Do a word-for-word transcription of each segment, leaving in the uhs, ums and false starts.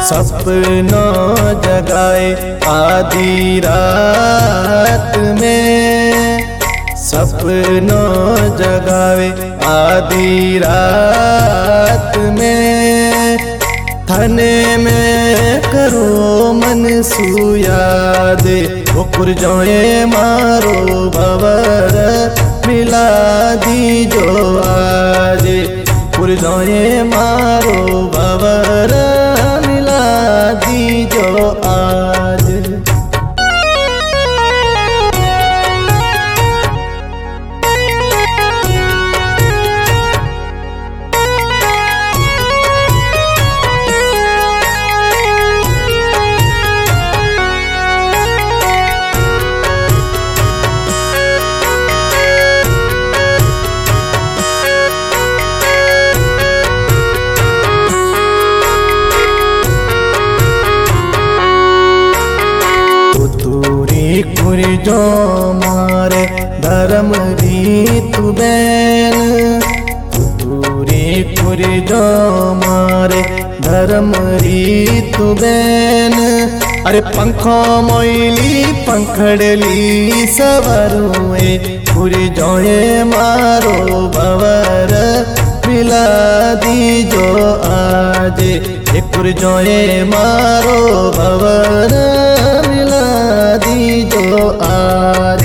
सपनों जगाए आधी रात में, सपनों जगावे आधी रात में। थाने में करो मन सुयाद, ओकुर जोए मारो भवर मिला दी जो आज। पुर जोए मारो भवर मिला दी जो आज। कुरी जो मारे धर्म रीत बैन, तुरी कुरी जो मारे धर्म रीत बैन। अरे पंखो मोइली पंखड़ली सवरुए, कुरी जोए मारो भवर मिला दी जो आज। कुरी जोए मारो भवर मिला दी जो आज।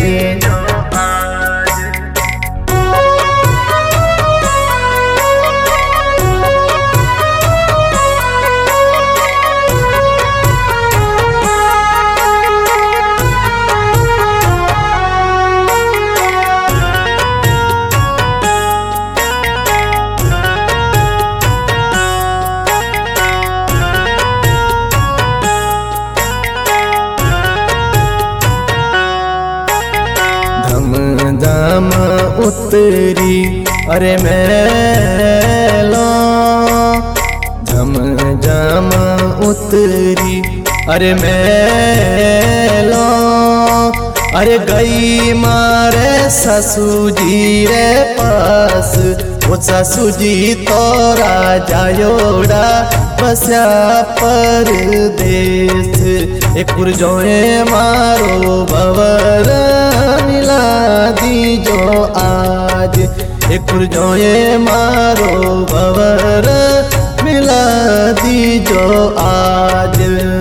धम उतरी अरे मैलो, झम झम उतरी अरे मैलो। अरे गई मारे ससु जी रे पास, वो ससु जी तोरा जायोड़ा बस्या परदेस। एक जोए मारो भवर मिला दी जो आज। एक जोए मारो भवर मिला दी जो आज।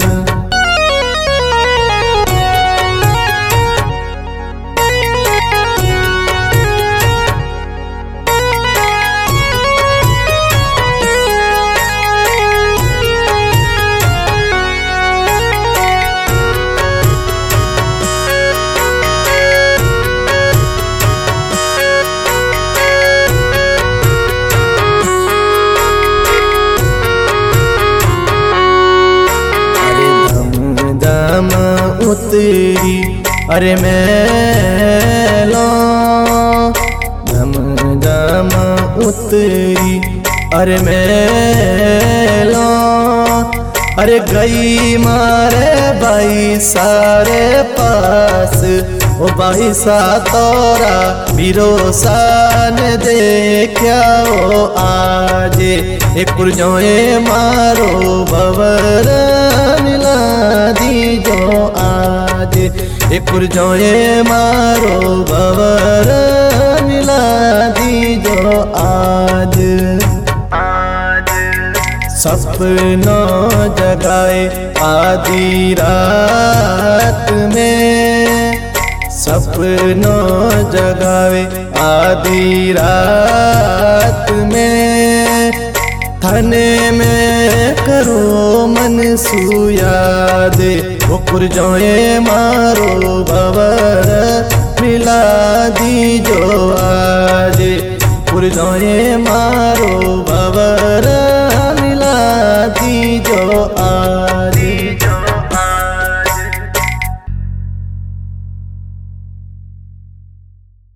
उतरी अरे मैलो, झम झम उतरी अरे मैलो। अरे गई मारे भाई सारे पास, ओ भाई सा तोरा बिरोसा ने देखा ओ आज। एक जोए मारो भवर मिला दी जो आज। एक जोए मारो भवर मिला दी जो आज। सपनों जगाए आधी रात में, सपनों जगावे आधी रात में। थाने में करो मन सुयाद, ओकुर जोए मारो भवर मिला दी जो आज। पुर जोए मारो भवर मिला दी जो आज।